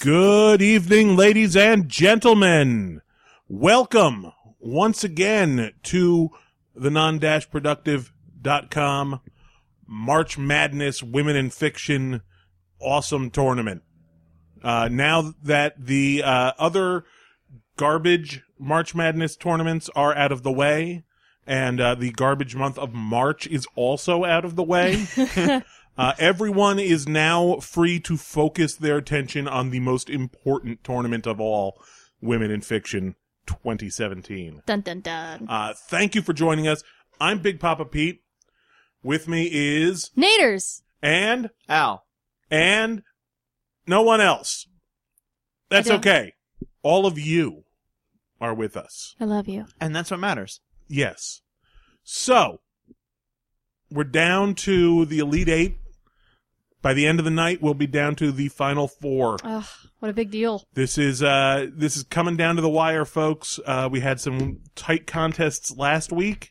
Good evening, ladies and gentlemen. Welcome once again to the non-productive.com March Madness Women in Fiction Awesome Tournament. Now that the other garbage March Madness tournaments are out of the way, and the garbage month of March is also out of the way, everyone is now free to focus their attention on the most important tournament of all, Women in Fiction 2017. Dun dun dun. Thank you for joining us. I'm Big Papa Pete. With me is... Naders. And... Al. And... no one else. That's okay. All of you are with us. I love you. And that's what matters. Yes. So, we're down to the Elite Eight. By the end of the night, we'll be down to the Final Four. Ugh, what a big deal. This is coming down to the wire, folks. We had some tight contests last week,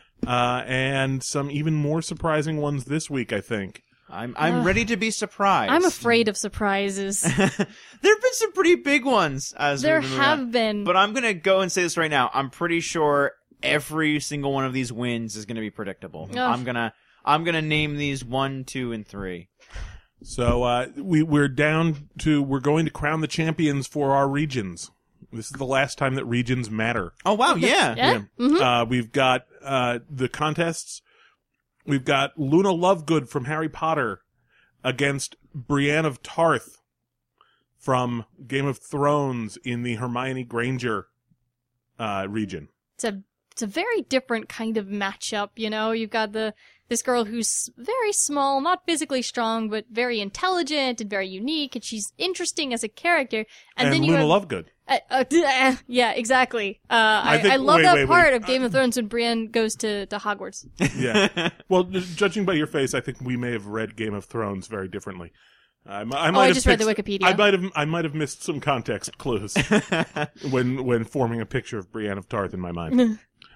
and some even more surprising ones this week, I think. I'm ready to be surprised. I'm afraid of surprises. There have been some pretty big ones. There have been. But I'm going to go and say this right now. I'm pretty sure every single one of these wins is going to be predictable. Ugh. I'm gonna name these 1, 2, and 3. So we're going to crown the champions for our regions. This is the last time that regions matter. Oh wow, yeah. Yeah. Mm-hmm. We've got the contests. We've got Luna Lovegood from Harry Potter against Brienne of Tarth from Game of Thrones in the Hermione Granger region. It's a very different kind of matchup, you know? You've got this girl who's very small, not physically strong, but very intelligent and very unique, and she's interesting as a character. And then you Luna have, Lovegood. Yeah, exactly. I love that part of Game of Thrones when Brienne goes to Hogwarts. Yeah. Well, judging by your face, I think we may have read Game of Thrones very differently. I just read the Wikipedia. I might have missed some context clues when forming a picture of Brienne of Tarth in my mind.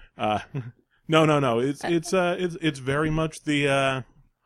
No. It's very much the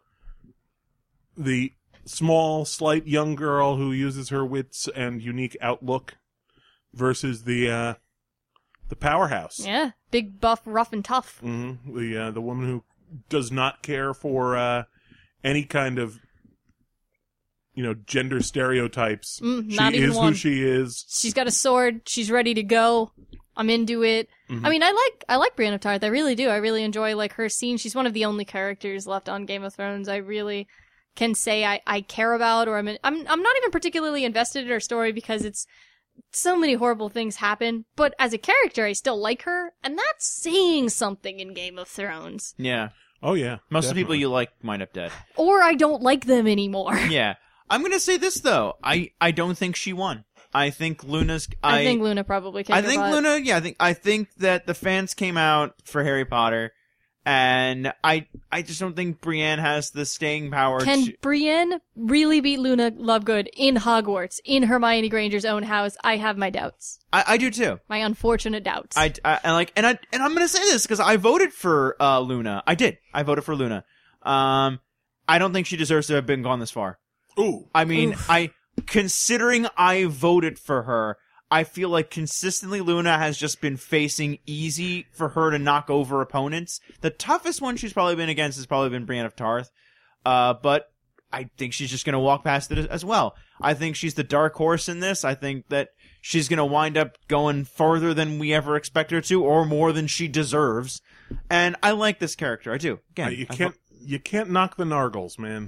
small, slight young girl who uses her wits and unique outlook versus the powerhouse. Yeah, big, buff, rough, and tough. Mm-hmm. The woman who does not care for any kind of gender stereotypes. Not she even is one. who she is. She's got a sword. She's ready to go. I'm into it. Mm-hmm. I mean, I like Brienne of Tarth. I really do. I really enjoy her scene. She's one of the only characters left on Game of Thrones I really can say I care about, or I'm not even particularly invested in her story because it's so many horrible things happen. But as a character, I still like her, and that's saying something in Game of Thrones. Yeah. Oh yeah. Most of the definitely. people you like wind up dead. Or I don't like them anymore. Yeah. I'm gonna say this though. I don't think she won. I think Luna's. I think Luna probably came. I think Luna. Yeah. I think that the fans came out for Harry Potter, and I just don't think Brienne has the staying power. Can Brienne really beat Luna Lovegood in Hogwarts in Hermione Granger's own house? I have my doubts. I do too. My unfortunate doubts. And I'm gonna say this because I voted for Luna. I did. I voted for Luna. I don't think she deserves to have been gone this far. Ooh. I mean, considering I voted for her, I feel like consistently Luna has just been facing easy for her to knock over opponents. The toughest one she's probably been against has probably been Brienne of Tarth. But I think she's just going to walk past it as well. I think she's the dark horse in this. I think that she's going to wind up going farther than we ever expect her to, or more than she deserves. And I like this character. I do. Again, You can't knock the Nargles, man.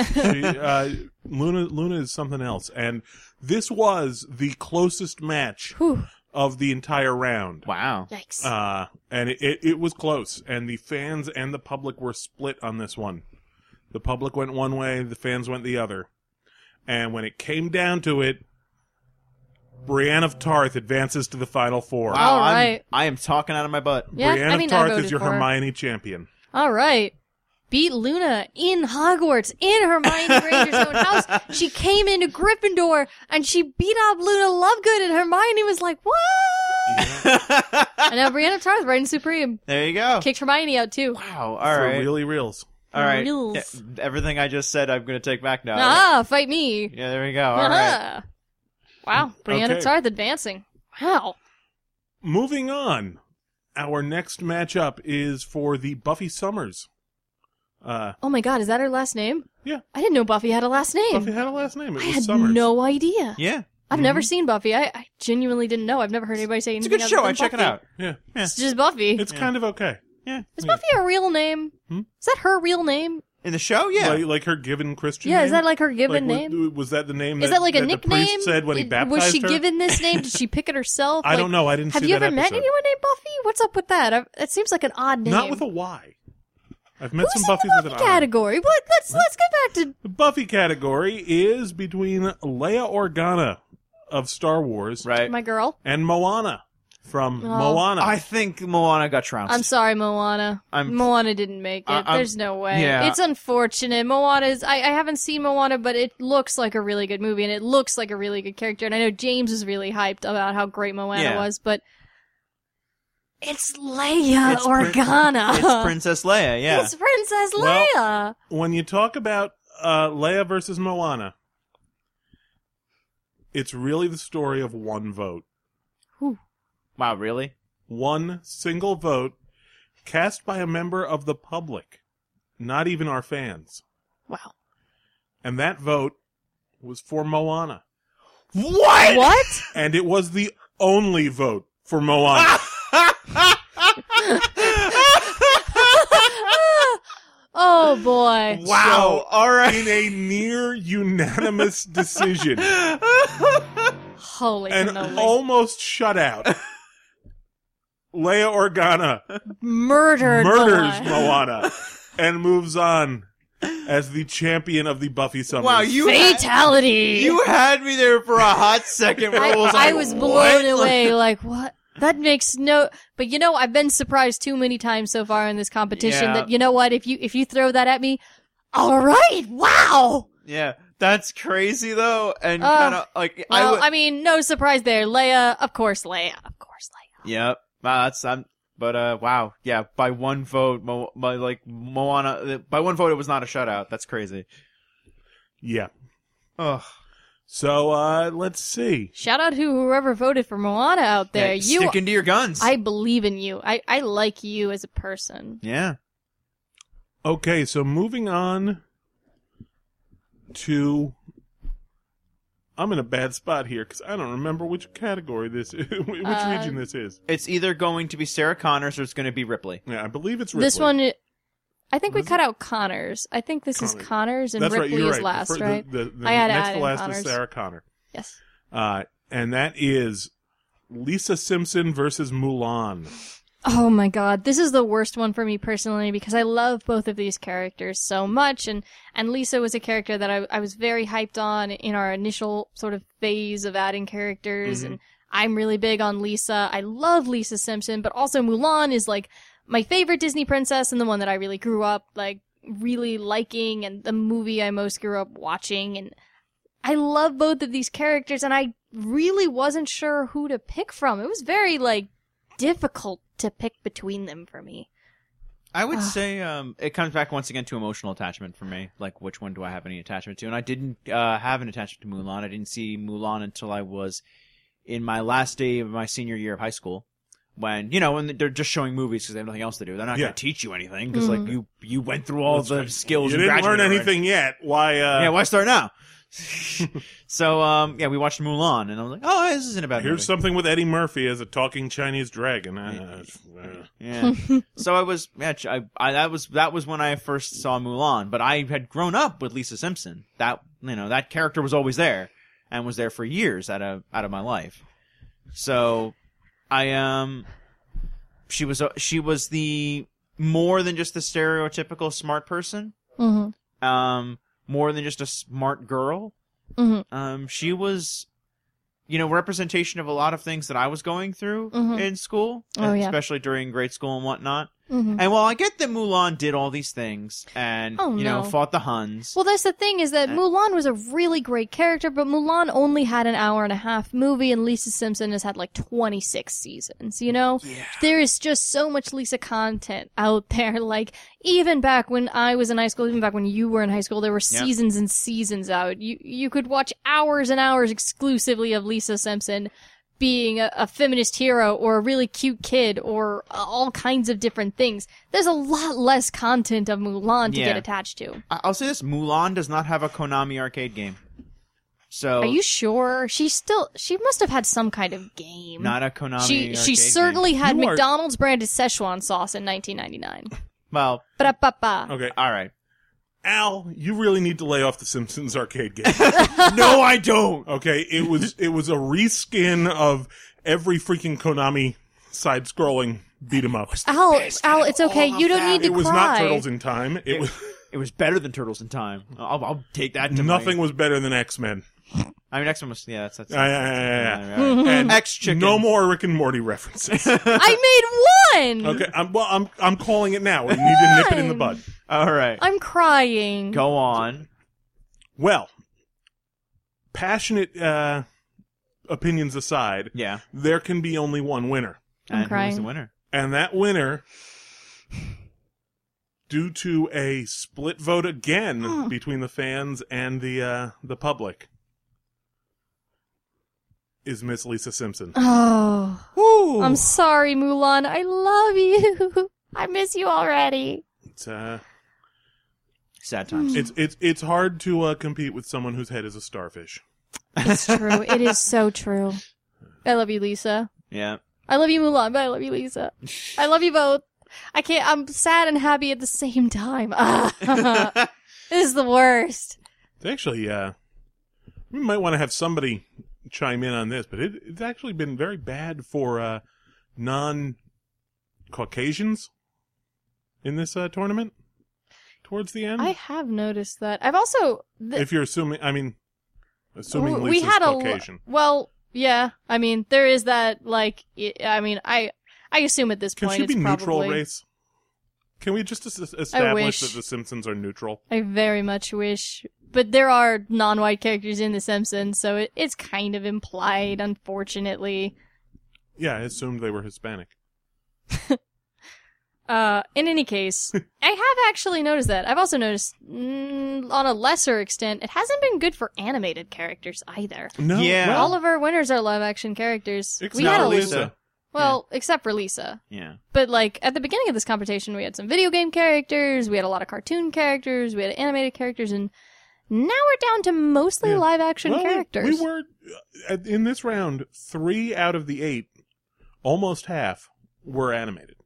Luna is something else, and this was the closest match of the entire round. Wow. Yikes. And it was close, and the fans and the public were split on this one. The public went one way, the fans went the other. And when it came down to it, Brienne of Tarth advances to the Final Four. Wow, All right. I am talking out of my butt. Yeah, Brienne of I Tarth voted is your for her. Hermione champion. All right. Beat Luna in Hogwarts, in Hermione Granger's own house. She came into Gryffindor, and she beat up Luna Lovegood, and Hermione was like, what? Yeah. And now Brienne of Tarth reigns supreme. There you go. Kicked Hermione out, too. Wow. All For right. really reals. All right. Reals. Yeah, everything I just said, I'm going to take back now. Ah, fight me. Yeah, there we go. All right. Wow, Brianna Okay. Tarth advancing. Wow. Moving on, our next matchup is for the Buffy Summers. Oh my god, is that her last name? Yeah. I didn't know Buffy had a last name. Buffy had a last name. It I was had Summers. no idea. Yeah. I've never seen Buffy. I genuinely didn't know. I've never heard anybody say It's a anything good other show. than I check it Buffy. out. Yeah. It's just Buffy. It's kind of okay. Yeah. Is Buffy a real name? Is that her real name? In the show, yeah. Like her given Christian Yeah, name? is that like her given Like, name? Was that the name Is that like a the nickname? priest said when he baptized Was she her? given this name? Did she pick it herself? I don't know. I didn't Have see you that ever met episode. anyone named Buffy? What's up with that? It seems like an odd name. Not with a Y. I've met Who's some in Buffys the with Buffy an I. category? What? Let's get back to. The Buffy category is between Leia Organa of Star Wars Right. My girl. and Moana from Oh. Moana. I think Moana got trounced. I'm sorry, Moana. Moana didn't make it. I'm- There's no way. yeah. It's unfortunate. Moana's. I haven't seen Moana, but it looks like a really good movie, and it looks like a really good character. And I know James is really hyped about how great Moana Yeah. was, but it's Leia It's Organa. It's Princess Leia, yeah. It's Princess Well, Leia. when you talk about Leia versus Moana, it's really the story of one vote. Wow, really? One single vote cast by a member of the public, not even our fans. Wow. And that vote was for Moana. What? What? And it was the only vote for Moana. Oh boy. Wow. So, All right. in a near unanimous decision, Holy an cannoli. almost shutout, Leia Organa Murders murders Moana and moves on as the champion of the Buffy Summers. Wow, you Fatality. you had me there for a hot second where I was like, I was blown what? away. Like, what? That makes no. But you know, I've been surprised too many times so far in this competition Yeah. that you know what? If you throw that at me, all right, wow. Yeah, that's crazy though, and Ugh. kind of like Well, I mean, no surprise there. Leia, of course, Leia. Yep. Wow, but wow, yeah. By one vote, Moana. By one vote, it was not a shutout. That's crazy. Yeah. Ugh. So, let's see. Shout out to whoever voted for Moana out there. Yeah, sticking to your guns. I believe in you. I like you as a person. Yeah. Okay, so moving on to... I'm in a bad spot here because I don't remember which category this is, which region this is. It's either going to be Sarah Connors or it's going to be Ripley. Yeah, I believe it's Ripley. This one, I think we cut out Connors. I think this is Connors and That's right, Ripley you're is right. last, The right? The I had to next add to in last Connors. is Sarah Connor. Yes. And that is Lisa Simpson versus Mulan. Oh my god, this is the worst one for me personally because I love both of these characters so much, and Lisa was a character that I was very hyped on in our initial sort of phase of adding characters, and I'm really big on Lisa. I love Lisa Simpson, but also Mulan is like my favorite Disney princess and the one that I really grew up like really liking, and the movie I most grew up watching, and I love both of these characters, and I really wasn't sure who to pick from. It was very like difficult to pick between them for me. I would say it comes back once again to emotional attachment for me. Like, which one do I have any attachment to? And I didn't have an attachment to Mulan. I didn't see Mulan until I was in my last day of my senior year of high school. When, when they're just showing movies because they have nothing else to do. They're not going to teach you anything because, like, you went through all the skills. You and didn't learn graduated anything yet. Why? Yeah, why start now? So, we watched Mulan, and I was like, oh, this isn't a bad Here's movie. something with Eddie Murphy as a talking Chinese dragon. Yeah. So I was, that was when I first saw Mulan, but I had grown up with Lisa Simpson. That, that character was always there and was there for years out of my life. So she was the more than just the stereotypical smart person. Mm-hmm. More than just a smart girl. Mm-hmm. She was, representation of a lot of things that I was going through in school, Oh, yeah. especially during grade school and whatnot. Mhm. And while I get that Mulan did all these things and, Oh, no. fought the Huns. Well, that's the thing is that Mulan was a really great character, but Mulan only had an hour and a half movie, and Lisa Simpson has had like 26 seasons, Yeah. There is just so much Lisa content out there. Like, even back when I was in high school, even back when you were in high school, there were seasons and seasons out. You could watch hours and hours exclusively of Lisa Simpson being a feminist hero or a really cute kid or all kinds of different things. There's a lot less content of Mulan to get attached to. I'll say this, Mulan does not have a Konami arcade game. So Are you sure? She must have had some kind of game. not a Konami She arcade certainly game. had You are- McDonald's branded Szechuan sauce in 1999. Well, Ba-da-ba-ba. Okay. all right. Al, you really need to lay off the Simpsons arcade game. No, I don't. Okay, it was a reskin of every freaking Konami side-scrolling beat 'em up. Al, it's okay. You don't need to It was cry. not Turtles in Time. It was It was better than Turtles in Time. I'll take that to nothing was better than X-Men. I mean, X-Men was, that's Yeah. right. And X-Chicken. no more Rick and Morty references. I made one! Okay, I'm calling it now. You need to nip it in the bud. All right. I'm crying. Go on. Well, passionate opinions aside, Yeah. there can be only one winner. I'm And crying. who's the winner? And that winner, due to a split vote again between the fans and the public, is Miss Lisa Simpson. Oh. Woo! I'm sorry, Mulan. I love you. I miss you already. It's Sad times. it's hard to compete with someone whose head is a starfish. It's true. It is so true. I love you, Lisa. Yeah. I love you, Mulan, but I love you, Lisa. I love you both. I can't. I'm sad and happy at the same time. This is the worst. It's actually, we might want to have somebody chime in on this, but it's actually been very bad for non-Caucasians in this tournament towards the end. I have noticed that. I've also. If you're assuming, assuming we Lisa's had Caucasian. Well, yeah. I mean, there is that. Like, I assume at this Can point she be it's neutral probably. race? Can we just establish wish. that the Simpsons are neutral? I very much wish. But there are non-white characters in The Simpsons, so it's kind of implied, unfortunately. Yeah, I assumed they were Hispanic. In any case, I have actually noticed that. I've also noticed, on a lesser extent, it hasn't been good for animated characters either. No, Yeah. well, All of our winners are live-action characters. except We had for a Lisa. Well, except for Lisa. Yeah. But, like, at the beginning of this competition, we had some video game characters, we had a lot of cartoon characters, we had animated characters, and now we're down to mostly Yeah. live-action Well, characters. We were, in this round, 3 out of the 8, almost half, were animated.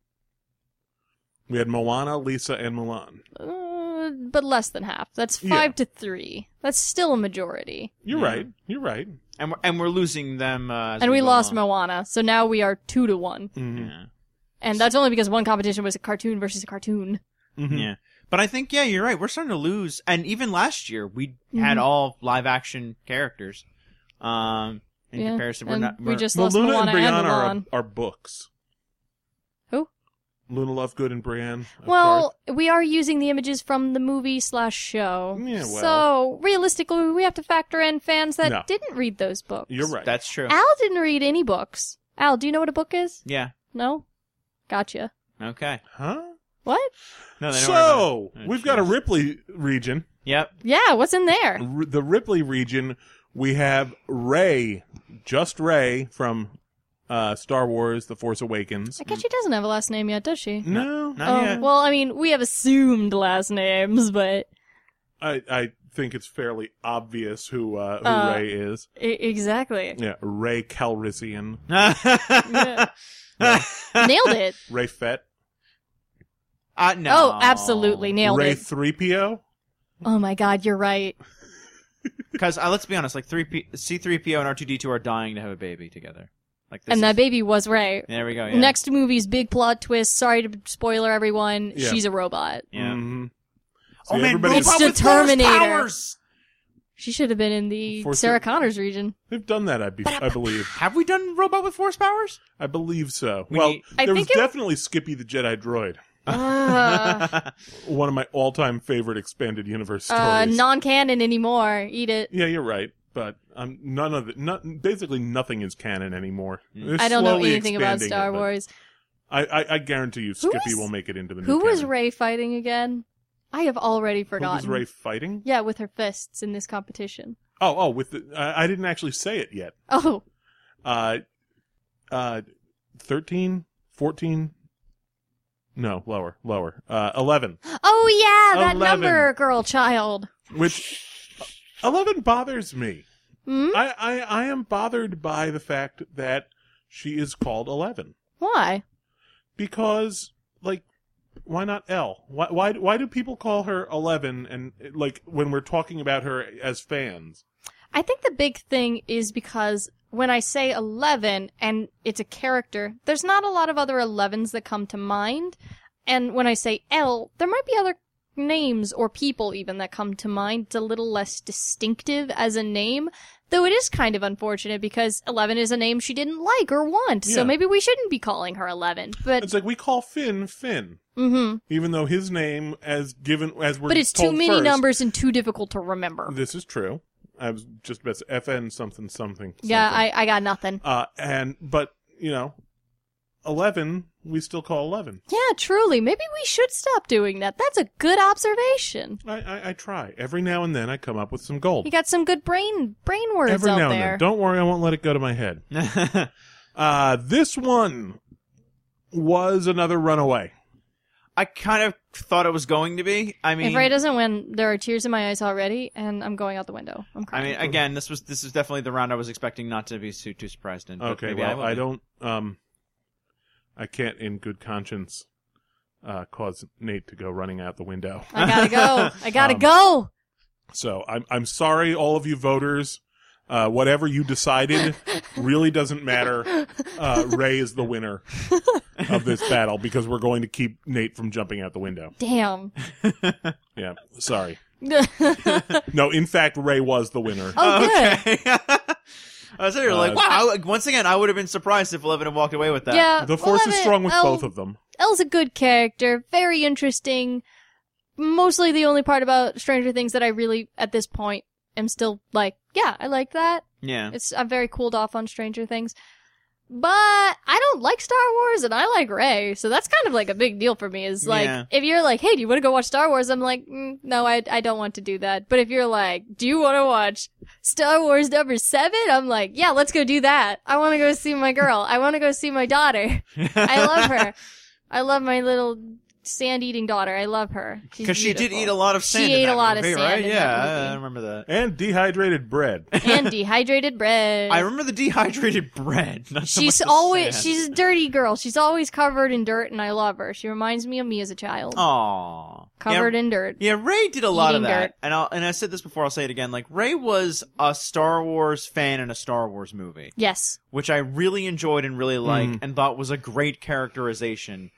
We had Moana, Lisa, and Mulan. But less than half. That's 5 to 3. That's still a majority. You're Yeah. right. You're right. And we're losing them. As And we go lost along. Moana, so now we are 2-1. Mhm. Yeah. And that's only because one competition was a cartoon versus a cartoon. Mhm. Yeah. But I think, yeah, you're right. We're starting to lose. And even last year, we had Mhm. all live action characters. In Yeah, comparison, we're and not. we just Well, lost Luna Moana and and Brienne Mulan. are books. Who? Luna Lovegood and Brienne. of Well, we are using the images from the movie/show. Yeah, well. So, realistically, we have to factor in fans that No. didn't read those books. You're right. That's true. Al didn't read any books. Al, do you know what a book is? Yeah. No? Gotcha. Okay. Huh? What? No, they don't worry So, about it. we've got a Ripley region. Yep. Yeah, what's in there? The Ripley region, we have Rey, just Rey from Star Wars The Force Awakens. I guess she doesn't have a last name yet, does she? No, Not yet. Well, I mean, we have assumed last names, but I think it's fairly obvious who Rey is. exactly. Yeah, Rey Calrissian. Yeah. Nailed it. Rey Fett. No. Oh, absolutely nailed Rey it. 3PO. Oh my god, you're right. Because let's be honest, like C-3PO and R2-D2 are dying to have a baby together. Like this And that is- baby was Rey. There we go. Yeah. Next movie's big plot twist. Sorry to spoiler everyone. Yeah. She's a robot. Yeah. Mhm. Oh See, man, everybody's- It's robot with the force Terminator. powers! She should have been in the Force- Sarah Connors region. They've done that, I believe. Have we done robot with force powers? I believe so. We well, need- I there was think it- definitely Skippy the Jedi droid. One of my all-time favorite expanded universe stories. Non-canon anymore. Eat it. Yeah, you're right. But none of it, basically nothing is canon anymore. They're I don't know slowly anything about expanding Star it, but Wars. I guarantee you Skippy will make it into the new Who was canon. Rey fighting again? I have already forgotten. Who was Rey fighting? Yeah, with her fists in this competition. With the, I didn't actually say it yet. Oh. 13, 14, no, lower, 11. Oh yeah, that 11. number, girl child. Which 11 bothers me. Hmm? I am bothered by the fact that she is called 11 Why? because like why not L? Why do people call her 11 and like when we're talking about her as fans? I think the big thing is because when I say 11 and it's a character, there's not a lot of other 11s that come to mind. And when I say L, there might be other names or people even that come to mind. It's a little less distinctive as a name, though it is kind of unfortunate because 11 is a name she didn't like or want. So Yeah. maybe we shouldn't be calling her 11. But It's like we call Finn, even though his name we're but it's too told many first, numbers and too difficult to remember. This is true. I was just about to say FN something. Yeah, I got nothing. But you know, 11 we still call 11. Yeah, truly. Maybe we should stop doing that. That's a good observation. I try every now and then. I come up with some gold. You got some good brain words Every out now and there. then. Don't worry, I won't let it go to my head. This one was another runaway. I kind of thought it was going to be. I mean, If Ray doesn't win, there are tears in my eyes already, and I'm going out the window. I'm I crying. mean, again, this is definitely the round I was expecting not to be too surprised in. But Okay, maybe well, will I be. don't. I can't, in good conscience, cause Nate to go running out the window. I gotta go. I gotta go. So I'm sorry, all of you voters. Whatever you decided really doesn't matter. Ray is the winner of this battle because we're going to keep Nate from jumping out the window. Damn. Yeah, sorry. No, in fact, Ray was the winner. Oh, good. Okay. I was there like, wow. Once again, I would have been surprised if 11 had walked away with that. Yeah. The force is 11 strong with both of them. Elle's a good character. Very interesting. Mostly the only part about Stranger Things that I really, at this point, am still like, yeah, I like that. Yeah. I'm very cooled off on Stranger Things. But I don't like Star Wars and I like Rey, so that's kind of like a big deal for me. Is like, Yeah. if you're like, hey, do you want to go watch Star Wars? I'm like, no, I don't want to do that. But if you're like, do you want to watch Star Wars number 7? I'm like, yeah, let's go do that. I want to go see my girl. I want to go see my daughter. I love her. I love my little sand-eating daughter. I love her. Because she did eat a lot of sand. She in ate that a lot movie, of sand right? in Yeah, that movie. I remember that. And dehydrated bread. And dehydrated bread. I remember the dehydrated bread. Not so much She's the always, sand. she's a dirty girl. She's always covered in dirt, and I love her. She reminds me of me as a child. Aww. Covered in dirt. Yeah, Ray did a lot of Eating that. dirt. And I said this before, I'll say it again. Like, Ray was a Star Wars fan in a Star Wars movie, Yes. which I really enjoyed and really liked and thought was a great characterization.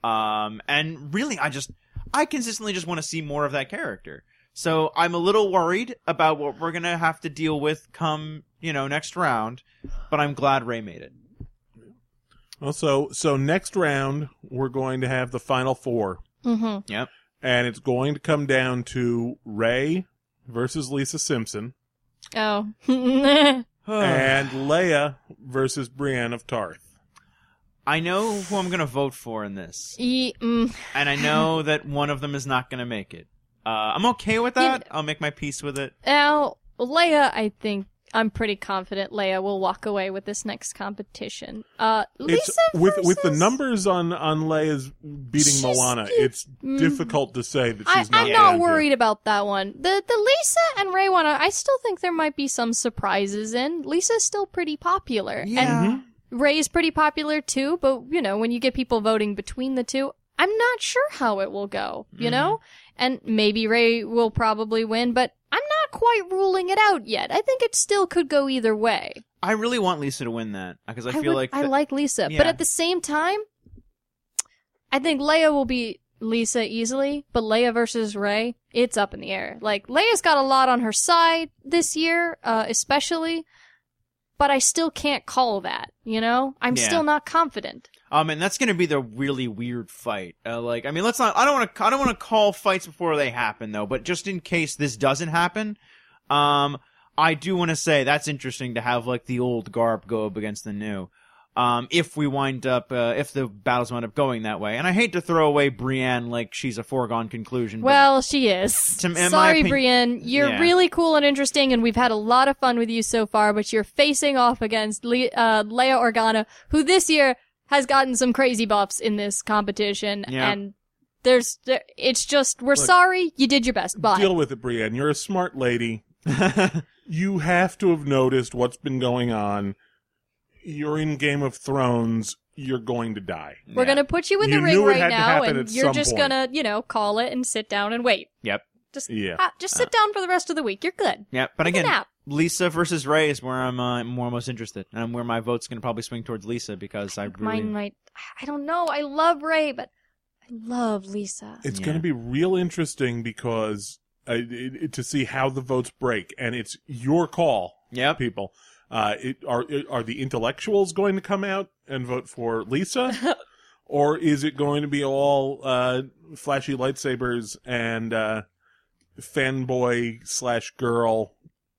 And really, I consistently just want to see more of that character. So I'm a little worried about what we're going to have to deal with come, next round, but I'm glad Ray made it. Well, so next round we're going to have the final four, Mm-hmm. Yep. and it's going to come down to Ray versus Lisa Simpson Oh. and Leia versus Brienne of Tarth. I know who I'm going to vote for in this. Mm. And I know that one of them is not going to make it. I'm okay with that. I'll make my peace with it. Now, Leia, I think, I'm pretty confident Leia will walk away with this next competition. Lisa With the versus- numbers on Leia's beating She's- Moana, it's difficult to say that she's I'm not not going to. worried about that one. The Lisa and Ray one, I still think there might be some surprises in. Lisa's still pretty popular. And Ray's pretty popular too, but, when you get people voting between the two, I'm not sure how it will go, you know? And maybe Ray will probably win, but I'm not quite ruling it out yet. I think it still could go either way. I really want Lisa to win that because I feel like I like Lisa, Yeah. but at the same time, I think Leia will beat Lisa easily, but Leia versus Ray, it's up in the air. Like, Leia's got a lot on her side this year, especially, but I still can't call that, I'm Yeah. still not confident. And that's going to be the really weird fight. I don't want to call fights before they happen though, but just in case this doesn't happen, I do want to say that's interesting to have like the old garb go up against the new. If the battles wind up going that way. And I hate to throw away Brienne like she's a foregone conclusion. Well, she is. Sorry, Brienne. You're really cool and interesting, and we've had a lot of fun with you so far, but you're facing off against Leia Organa, who this year has gotten some crazy buffs in this competition, and it's just, we're sorry, you did your best. Bye. Deal with it, Brienne. You're a smart lady. You have to have noticed what's been going on. You're in Game of Thrones. You're going to die. We're going to put you in the ring right now, and you're just going to, call it and sit down and wait. Yep. Just sit down for the rest of the week. You're good. Yep. But again, Lisa versus Rey is where I'm most interested, and where my vote's going to probably swing towards Lisa because I don't know. I love Rey, but I love Lisa. It's going to be real interesting because to see how the votes break, and it's your call, people. Are the intellectuals going to come out and vote for Lisa? Or is it going to be all flashy lightsabers and fanboy/girl,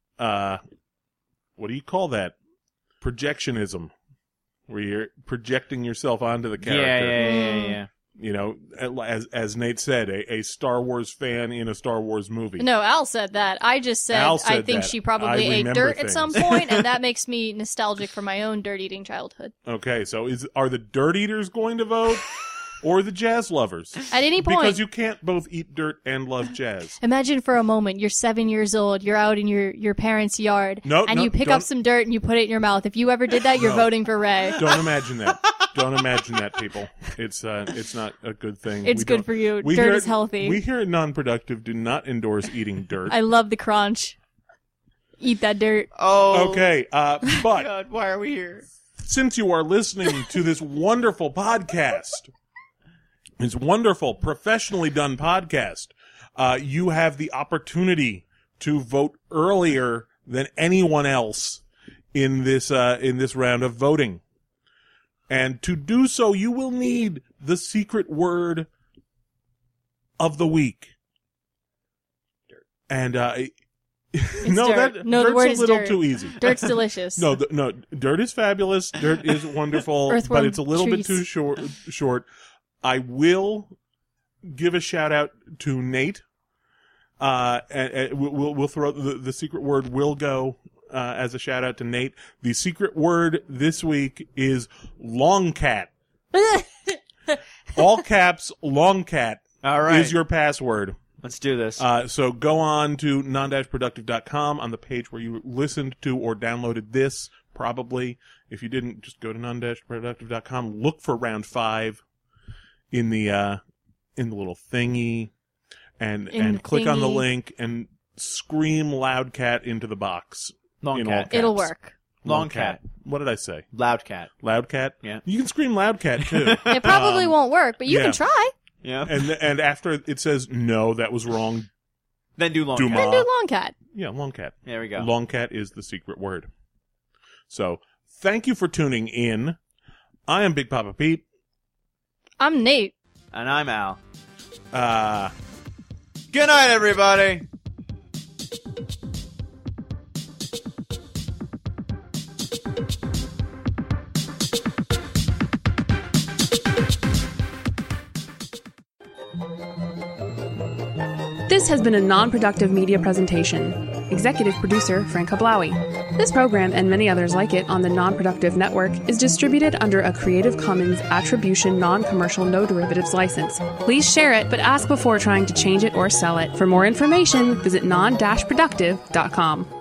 what do you call that? Projectionism, where you're projecting yourself onto the character. Yeah. You know, as Nate said, a Star Wars fan in a Star Wars movie. No, Al said that. I just said I think she probably ate dirt at some point, and that makes me nostalgic for my own dirt-eating childhood. Okay, so are the dirt eaters going to vote, or the jazz lovers? At any point. Because you can't both eat dirt and love jazz. Imagine for a moment, you're 7 years old, you're out in your parents' yard, and you pick up some dirt and you put it in your mouth. If you ever did that, you're voting for Rey. Don't imagine that. Don't imagine that, people. It's not a good thing. It's good for you. Dirt is healthy. We here at Non-Productive do not endorse eating dirt. I love the crunch. Eat that dirt. Oh. Okay, but God, why are we here? Since you are listening to this wonderful podcast, this wonderful, professionally done podcast, you have the opportunity to vote earlier than anyone else in this round of voting. And to do so, you will need the secret word of the week. Dirt. And dirt. Dirt's the word a is little dirt. too easy. Dirt's delicious. No, dirt is fabulous. Dirt is wonderful, but it's a little bit too short. I will give a shout out to Nate. And we'll throw the secret word will go as a shout out to Nate. The secret word this week is long cat. All caps, long cat. All right. Is your password. Let's do this. So go on to non-productive.com on the page where you listened to or downloaded this, probably. If you didn't, just go to non-productive.com. Look for round 5 in the little thingy and click on the link and scream loud cat into the box. Long cat. It'll work. Long cat. What did I say? Loud cat. Loud cat? Yeah. You can scream loud cat too. It probably won't work, but you can try. Yeah. And after it says no, that was wrong. Then do long Dumas. cat. Then do long cat. Yeah, long cat. There we go. Long cat is the secret word. So, thank you for tuning in. I am Big Papa Pete. I'm Nate. And I'm Al. Good night, everybody. This has been a non-productive media presentation. Executive producer Frank Hablawi. This program and many others like it on the Non-Productive Network is distributed under a Creative Commons Attribution Non-Commercial No Derivatives license. Please share it, but ask before trying to change it or sell it. For more information, visit non-productive.com.